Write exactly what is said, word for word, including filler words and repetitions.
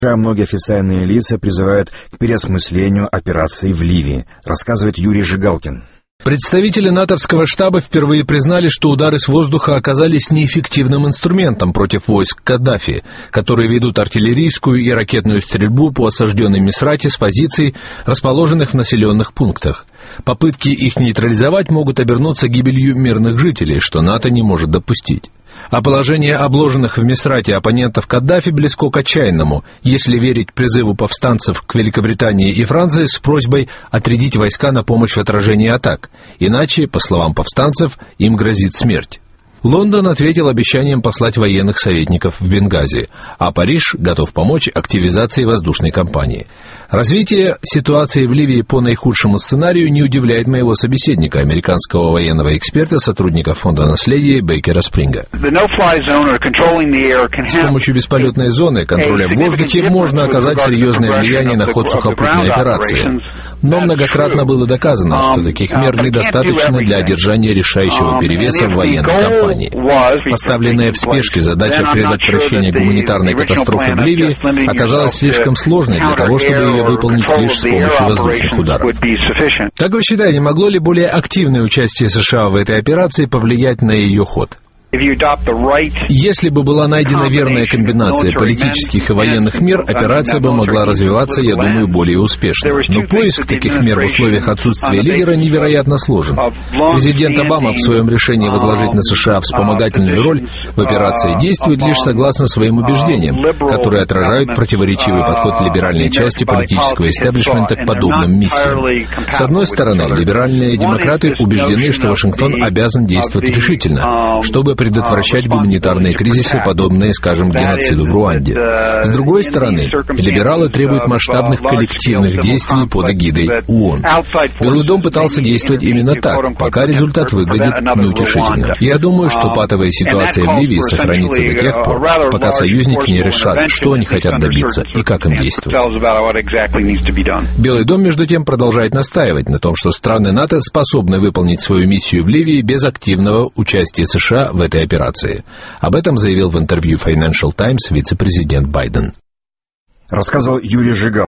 Многие официальные лица призывают к переосмыслению операции в Ливии, рассказывает Юрий Жигалкин. Представители натовского штаба впервые признали, что удары с воздуха оказались неэффективным инструментом против войск Каддафи, которые ведут артиллерийскую и ракетную стрельбу по осажденной Мисрате с позиций, расположенных в населенных пунктах. Попытки их нейтрализовать могут обернуться гибелью мирных жителей, что НАТО не может допустить. А положение обложенных в Мисрате оппонентов Каддафи близко к отчаянному, если верить призыву повстанцев к Великобритании и Франции с просьбой отрядить войска на помощь в отражении атак. Иначе, по словам повстанцев, им грозит смерть. Лондон ответил обещанием послать военных советников в Бенгази, а Париж готов помочь активизации воздушной кампании. Развитие ситуации в Ливии по наихудшему сценарию не удивляет моего собеседника, американского военного эксперта, сотрудника фонда наследия Бейкера Спринга. С помощью бесполетной зоны контроля в воздухе можно оказать серьезное влияние на ход сухопутной операции. Но многократно было доказано, что таких мер недостаточно для одержания решающего перевеса в военной кампании. Поставленная в спешке задача предотвращения гуманитарной катастрофы в Ливии оказалась слишком сложной для того, чтобы ее выполнить лишь с помощью воздушных ударов. Как вы считаете, могло ли более активное участие США в этой операции повлиять на ее ход? Если бы была найдена верная комбинация политических и военных мер, операция бы могла развиваться, я думаю, более успешно. Но поиск таких мер в условиях отсутствия лидера невероятно сложен. Президент Обама в своем решении возложить на США вспомогательную роль в операции действует лишь согласно своим убеждениям, которые отражают противоречивый подход либеральной части политического истеблишмента к подобным миссиям. С одной стороны, либеральные демократы убеждены, что Вашингтон обязан действовать решительно, чтобы предотвращать гуманитарные кризисы, подобные, скажем, геноциду в Руанде. С другой стороны, либералы требуют масштабных коллективных действий под эгидой ООН. Белый дом пытался действовать именно так, пока результат выглядит неутешительным. Я думаю, что патовая ситуация в Ливии сохранится до тех пор, пока союзники не решат, что они хотят добиться и как им действовать. Белый дом, между тем, продолжает настаивать на том, что страны НАТО способны выполнить свою миссию в Ливии без активного участия США в этой операции. Об этом заявил в интервью Financial Times вице-президент Байден. Рассказывал Юрий Жигалкин.